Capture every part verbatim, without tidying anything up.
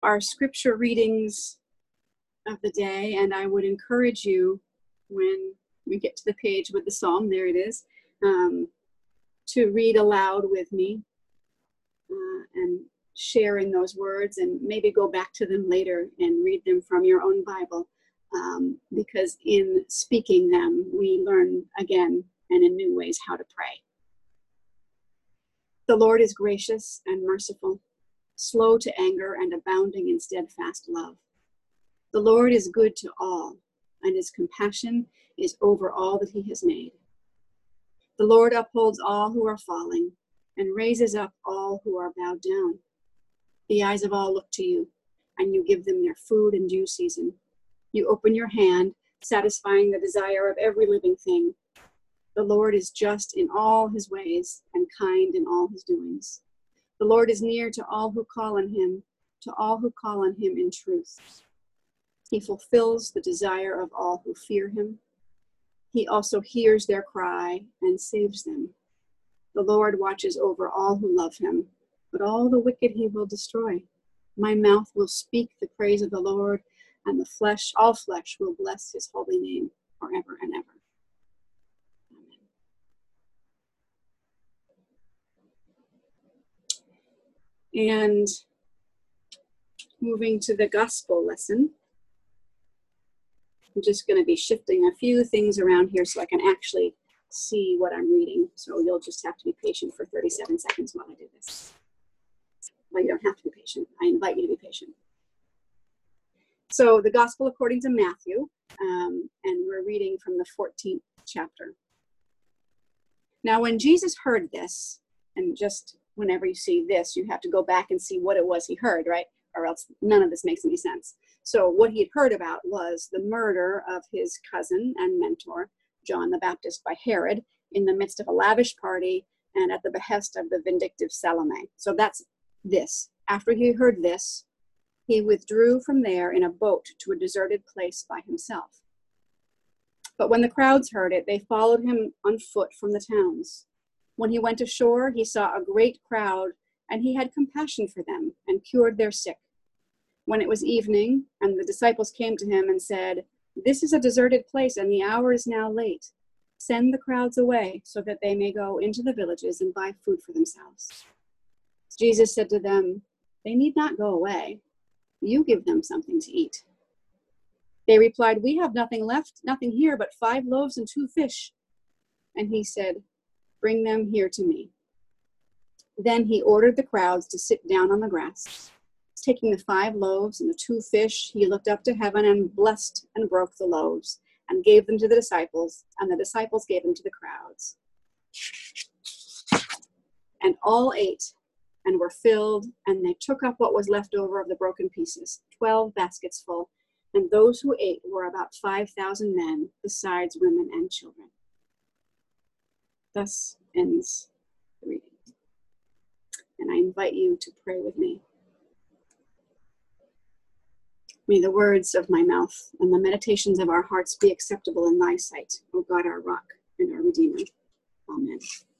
our scripture readings of the day, and I would encourage you, when we get to the page with the psalm, there it is, um, to read aloud with me uh, and share in those words, and maybe go back to them later and read them from your own Bible, um, because in speaking them, we learn again and in new ways how to pray. The Lord is gracious and merciful, slow to anger and abounding in steadfast love. The Lord is good to all, and his compassion is over all that he has made. The Lord upholds all who are falling and raises up all who are bowed down. The eyes of all look to you, and you give them their food in due season. You open your hand, satisfying the desire of every living thing. The Lord is just in all his ways and kind in all his doings. The Lord is near to all who call on him, to all who call on him in truth. He fulfills the desire of all who fear him. He also hears their cry and saves them. The Lord watches over all who love him, but all the wicked he will destroy. My mouth will speak the praise of the Lord, and the flesh, all flesh, will bless his holy name forever and ever. Amen. And moving to the gospel lesson, I'm just going to be shifting a few things around here so I can actually see what I'm reading. So you'll just have to be patient for thirty-seven seconds while I do this. Well, you don't have to be patient. I invite you to be patient. So the gospel according to Matthew, um, and we're reading from the fourteenth chapter. Now, when Jesus heard this, and just whenever you see this, you have to go back and see what it was he heard, right? Or else none of this makes any sense. So what he had heard about was the murder of his cousin and mentor, John the Baptist, by Herod in the midst of a lavish party and at the behest of the vindictive Salome. So that's this. After he heard this, he withdrew from there in a boat to a deserted place by himself. But when the crowds heard it, they followed him on foot from the towns. When he went ashore, he saw a great crowd, and he had compassion for them and cured their sick. When it was evening, and the disciples came to him and said, "This is a deserted place, and the hour is now late. Send the crowds away so that they may go into the villages and buy food for themselves." Jesus said to them, "They need not go away. You give them something to eat." They replied, "We have nothing left, nothing here but five loaves and two fish." And he said, "Bring them here to me." Then he ordered the crowds to sit down on the grass. Taking the five loaves and the two fish, he looked up to heaven and blessed and broke the loaves and gave them to the disciples, and the disciples gave them to the crowds. And all ate and were filled, and they took up what was left over of the broken pieces, twelve baskets full, and those who ate were about five thousand men, besides women and children. Thus ends the reading. And I invite you to pray with me. May the words of my mouth and the meditations of our hearts be acceptable in thy sight, O God, our rock and our redeemer. Amen.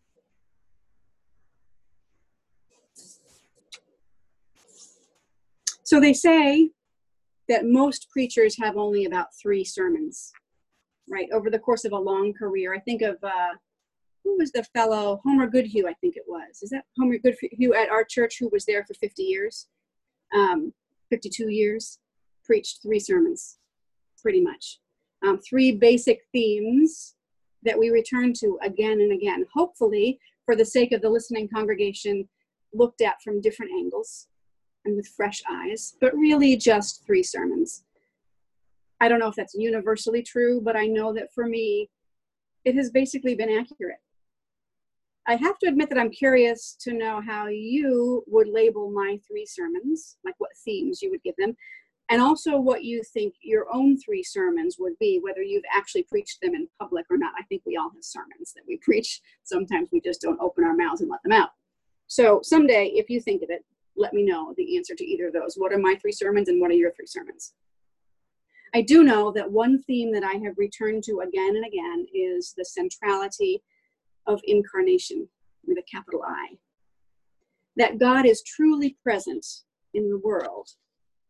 So they say that most preachers have only about three sermons, right? Over the course of a long career. I think of, uh, who was the fellow, Homer Goodhue, I think it was. Is that Homer Goodhue at our church, who was there for fifty years, um, fifty-two years? Preached three sermons, pretty much. Um, three basic themes that we return to again and again, hopefully for the sake of the listening congregation, looked at from different angles and with fresh eyes, but really just three sermons. I don't know if that's universally true, but I know that for me, it has basically been accurate. I have to admit that I'm curious to know how you would label my three sermons, like what themes you would give them, and also what you think your own three sermons would be, whether you've actually preached them in public or not. I think we all have sermons that we preach. Sometimes we just don't open our mouths and let them out. So someday, if you think of it, let me know the answer to either of those. What are my three sermons and what are your three sermons? I do know that one theme that I have returned to again and again is the centrality of incarnation with a capital I. That God is truly present in the world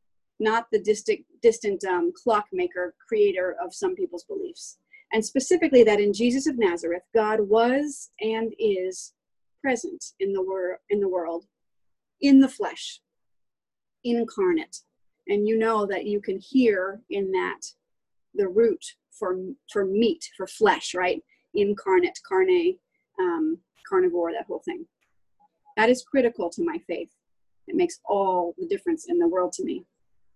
not the distant, distant um, clockmaker, creator of some people's beliefs. And specifically that in Jesus of Nazareth, God was and is present in the, wor- in the world, in the flesh, incarnate. And you know that you can hear in that the root for, for meat, for flesh, right? Incarnate, carne, um, carnivore, that whole thing. That is critical to my faith. It makes all the difference in the world to me.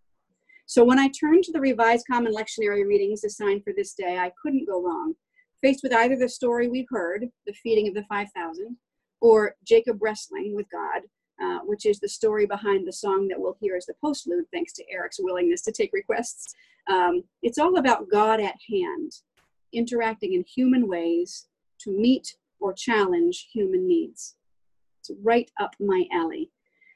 So when I turned to the Revised Common Lectionary readings assigned for this day, I couldn't go wrong. Faced with either the story we've heard, the feeding of the five thousand, or Jacob wrestling with God, uh, which is the story behind the song that we'll hear as the postlude, thanks to Eric's willingness to take requests. Um, it's all about God at hand, interacting in human ways to meet or challenge human needs. It's right up my alley.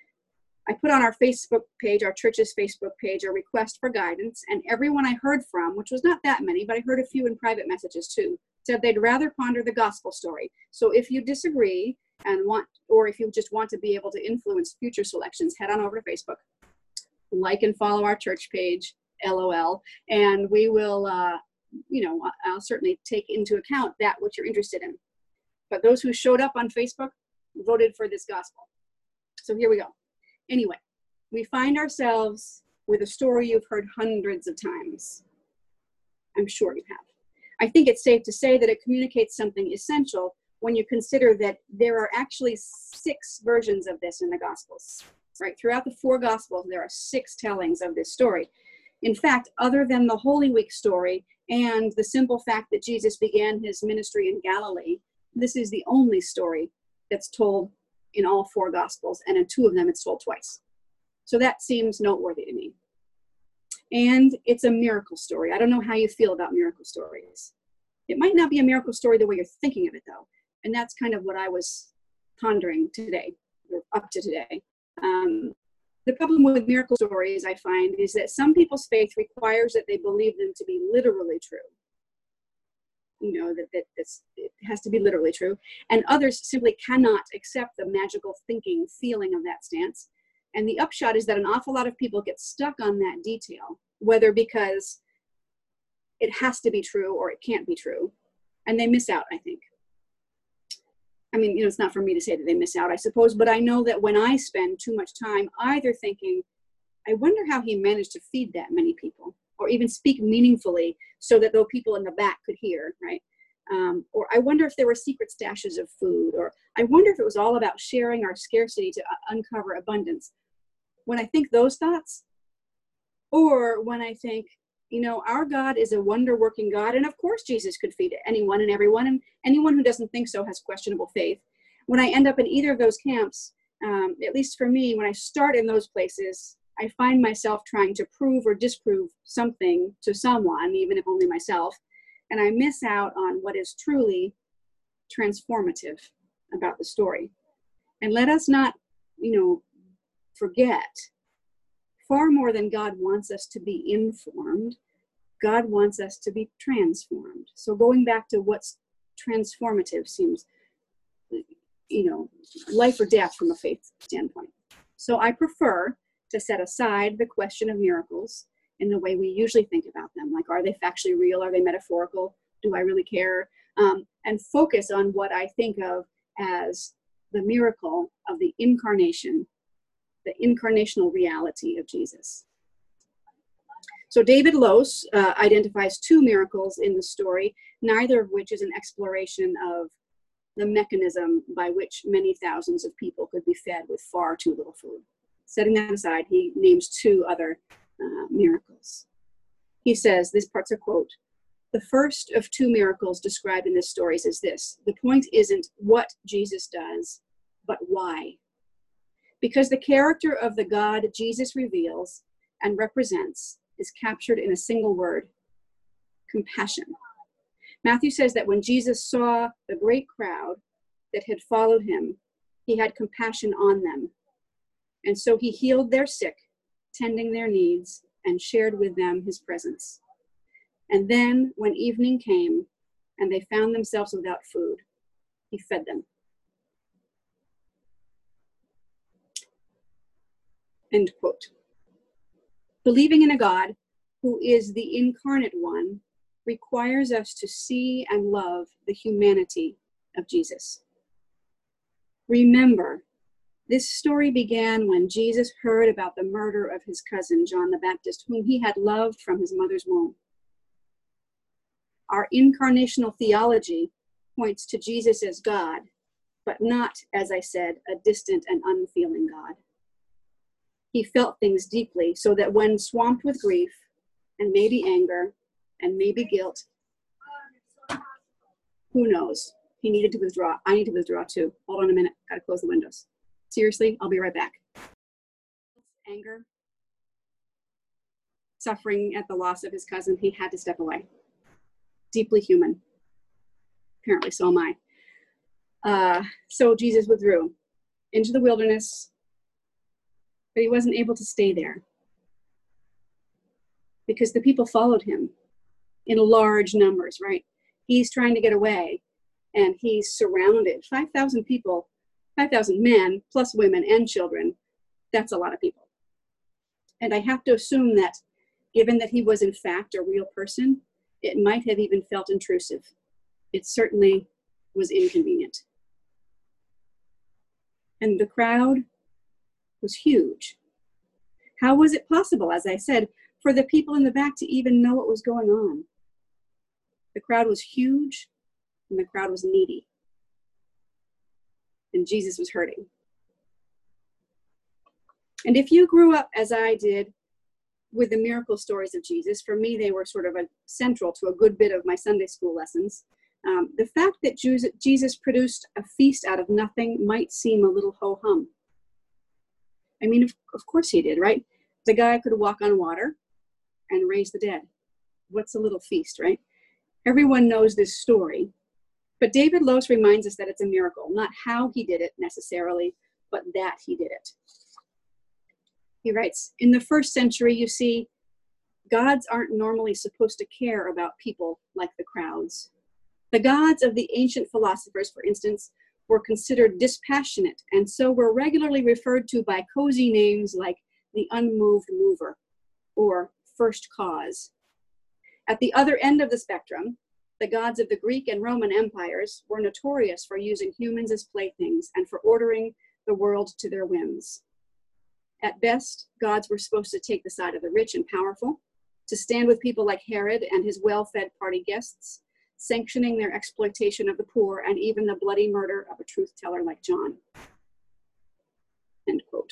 I put on our Facebook page, our church's Facebook page, a request for guidance, and everyone I heard from, which was not that many, but I heard a few in private messages too, said they'd rather ponder the gospel story. So if you disagree and want, or if you just want to be able to influence future selections, head on over to Facebook, like and follow our church page, LOL, and we will, uh, you know, I'll certainly take into account that what you're interested in. But those who showed up on Facebook voted for this gospel. So here we go. Anyway, we find ourselves with a story you've heard hundreds of times. I'm sure you have. I think it's safe to say that it communicates something essential when you consider that there are actually six versions of this in the Gospels, right? Throughout the four Gospels, there are six tellings of this story. In fact, other than the Holy Week story and the simple fact that Jesus began his ministry in Galilee, this is the only story that's told in all four Gospels, and in two of them it's told twice. So that seems noteworthy to me. And it's a miracle story. I don't know how you feel about miracle stories. It might not be a miracle story the way you're thinking of it, though. And that's kind of what I was pondering today, or up to today. Um, the problem with miracle stories, I find, is that some people's faith requires that they believe them to be literally true. You know, that, that that's, it has to be literally true. And others simply cannot accept the magical thinking, feeling of that stance. And the upshot is that an awful lot of people get stuck on that detail, whether because it has to be true or it can't be true. And they miss out, I think. I mean, you know, it's not for me to say that they miss out, I suppose, but I know that when I spend too much time either thinking, I wonder how he managed to feed that many people, or even speak meaningfully so that though people in the back could hear, right? Um, or I wonder if there were secret stashes of food, or I wonder if it was all about sharing our scarcity to uncover abundance. When I think those thoughts, or when I think, you know, our God is a wonder-working God, and of course Jesus could feed anyone and everyone, and anyone who doesn't think so has questionable faith. When I end up in either of those camps, um, at least for me, when I start in those places, I find myself trying to prove or disprove something to someone, even if only myself, and I miss out on what is truly transformative about the story. And let us not, you know, forget, far more than God wants us to be informed, God wants us to be transformed. So going back to what's transformative seems, you know, life or death from a faith standpoint. So I prefer to set aside the question of miracles in the way we usually think about them. Like, are they factually real? Are they metaphorical? Do I really care? Um, and focus on what I think of as the miracle of the incarnation, the incarnational reality of Jesus. So David Lose uh, identifies two miracles in the story, neither of which is an exploration of the mechanism by which many thousands of people could be fed with far too little food. Setting that aside, he names two other uh, miracles. He says, this part's a quote, "The first of two miracles described in this story is this: the point isn't what Jesus does, but why. Because the character of the God Jesus reveals and represents is captured in a single word: compassion. Matthew says that when Jesus saw the great crowd that had followed him, he had compassion on them. And so he healed their sick, tending their needs, and shared with them his presence. And then when evening came and they found themselves without food, he fed them." End quote. Believing in a God who is the incarnate one requires us to see and love the humanity of Jesus. Remember, this story began when Jesus heard about the murder of his cousin, John the Baptist, whom he had loved from his mother's womb. Our incarnational theology points to Jesus as God, but not, as I said, a distant and unfeeling God. He felt things deeply, so that when swamped with grief, and maybe anger, and maybe guilt, who knows? He needed to withdraw. I need to withdraw too. Hold on a minute. Gotta close the windows. Seriously, I'll be right back. Anger, suffering at the loss of his cousin, he had to step away. Deeply human. Apparently, so am I. Uh, so Jesus withdrew into the wilderness, but he wasn't able to stay there because the people followed him in large numbers, right? He's trying to get away, and he's surrounded. five thousand people, five thousand men, plus women and children. That's a lot of people. And I have to assume that, given that he was in fact a real person, it might have even felt intrusive. It certainly was inconvenient. And the crowd was huge. How was it possible, as I said, for the people in the back to even know what was going on? The crowd was huge, and the crowd was needy. And Jesus was hurting. And if you grew up, as I did, with the miracle stories of Jesus, for me they were sort of a central to a good bit of my Sunday school lessons. Um, the fact that Jesus produced a feast out of nothing might seem a little ho-hum. I mean, of, of course he did, right? The guy could walk on water and raise the dead. What's a little feast, right? Everyone knows this story. But David Lose reminds us that it's a miracle, not how he did it necessarily, but that he did it. He writes, in the first century, you see, gods aren't normally supposed to care about people like the crowds. The gods of the ancient philosophers, for instance, were considered dispassionate, and so were regularly referred to by cozy names like the unmoved mover or first cause. At the other end of the spectrum, the gods of the Greek and Roman empires were notorious for using humans as playthings and for ordering the world to their whims. At best, gods were supposed to take the side of the rich and powerful, to stand with people like Herod and his well-fed party guests, sanctioning their exploitation of the poor and even the bloody murder of a truth teller like John. End quote.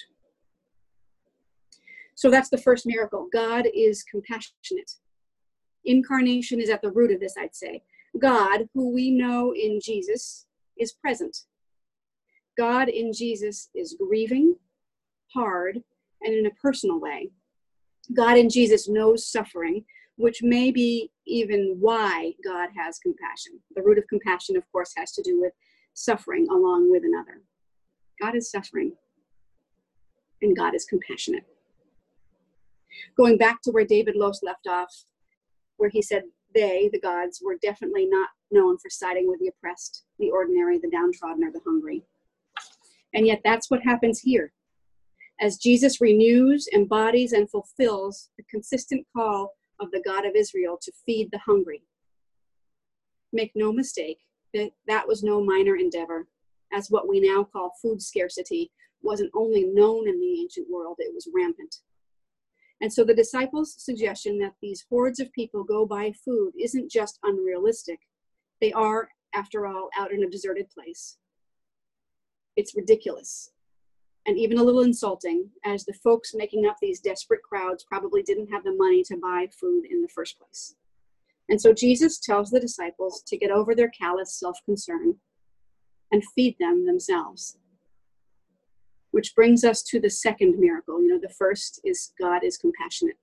So that's the first miracle. God is compassionate. Incarnation is at the root of this, I'd say. God, who we know in Jesus, is present. God in Jesus is grieving, hard, and in a personal way. God in Jesus knows suffering, which may be even why God has compassion. The root of compassion, of course, has to do with suffering along with another. God is suffering, and God is compassionate. Going back to where David Lose left off, where he said they, the gods, were definitely not known for siding with the oppressed, the ordinary, the downtrodden, or the hungry. And yet that's what happens here. As Jesus renews, embodies, and fulfills the consistent call of the God of Israel to feed the hungry. Make no mistake, that that was no minor endeavor, as what we now call food scarcity wasn't only known in the ancient world, it was rampant. And so the disciples' suggestion that these hordes of people go buy food isn't just unrealistic. They are, after all, out in a deserted place. It's ridiculous. And even a little insulting, as the folks making up these desperate crowds probably didn't have the money to buy food in the first place. And so Jesus tells the disciples to get over their callous self-concern and feed them themselves. Which brings us to the second miracle. You know, the first is God is compassionate.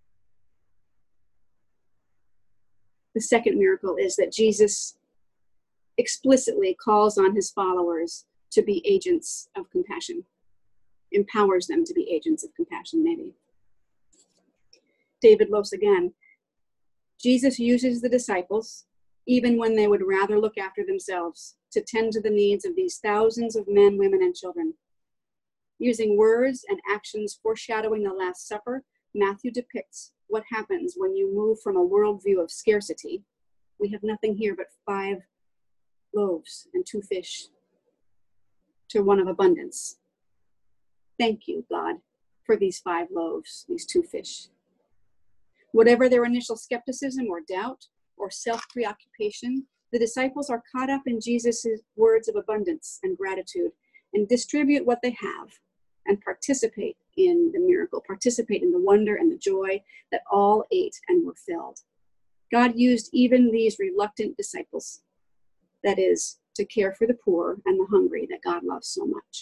The second miracle is that Jesus explicitly calls on his followers to be agents of compassion. Empowers them to be agents of compassion, maybe. David Lose again. Jesus uses the disciples, even when they would rather look after themselves, to tend to the needs of these thousands of men, women, and children. Using words and actions foreshadowing the Last Supper, Matthew depicts what happens when you move from a worldview of scarcity. We have nothing here but five loaves and two fish, to one of abundance. Thank you, God, for these five loaves, these two fish. Whatever their initial skepticism or doubt or self-preoccupation, the disciples are caught up in Jesus' words of abundance and gratitude and distribute what they have and participate in the miracle, participate in the wonder and the joy that all ate and were filled. God used even these reluctant disciples, that is, to care for the poor and the hungry that God loves so much.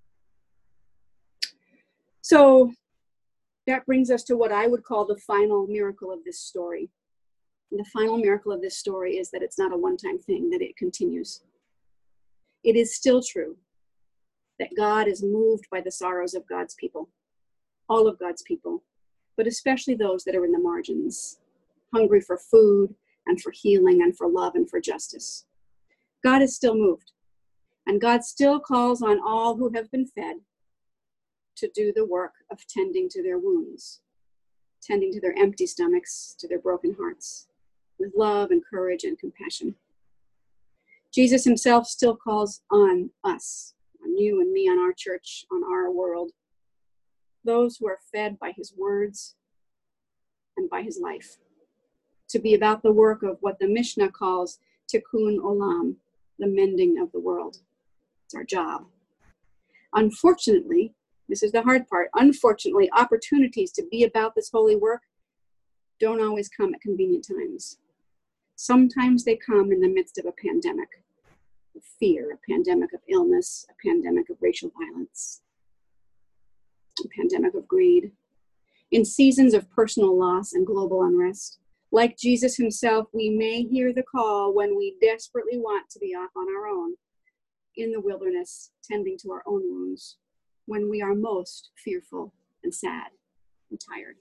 So that brings us to what I would call the final miracle of this story. And the final miracle of this story is that it's not a one-time thing, that it continues. It is still true that God is moved by the sorrows of God's people, all of God's people, but especially those that are in the margins, hungry for food and for healing and for love and for justice. God is still moved, and God still calls on all who have been fed to do the work of tending to their wounds, tending to their empty stomachs, to their broken hearts, with love and courage and compassion. Jesus himself still calls on us, on you and me, on our church, on our world, those who are fed by his words and by his life, to be about the work of what the Mishnah calls tikkun olam, the mending of the world. It's our job. Unfortunately, this is the hard part, unfortunately, opportunities to be about this holy work don't always come at convenient times. Sometimes they come in the midst of a pandemic of fear, a pandemic of illness, a pandemic of racial violence, a pandemic of greed, in seasons of personal loss and global unrest. Like Jesus himself, we may hear the call when we desperately want to be off on our own in the wilderness, tending to our own wounds, when we are most fearful and sad and tired.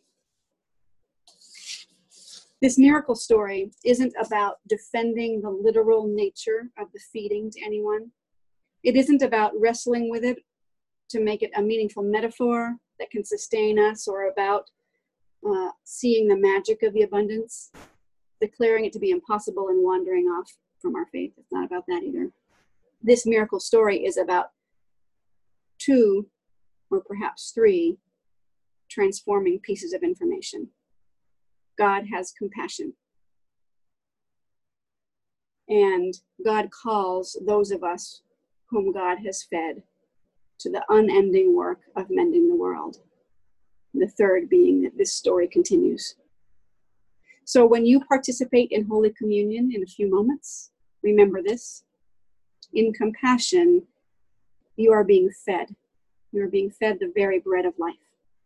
This miracle story isn't about defending the literal nature of the feeding to anyone. It isn't about wrestling with it to make it a meaningful metaphor that can sustain us, or about uh, seeing the magic of the abundance, declaring it to be impossible and wandering off from our faith. It's not about that either. This miracle story is about two, or perhaps three, transforming pieces of information. God has compassion. And God calls those of us whom God has fed to the unending work of mending the world. The third being that this story continues. So when you participate in Holy Communion in a few moments, remember this. In compassion, you are being fed. You are being fed the very bread of life.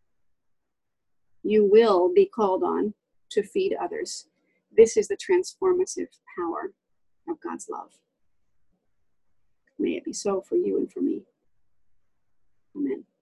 You will be called on to feed others. This is the transformative power of God's love. May it be so for you and for me. Amen.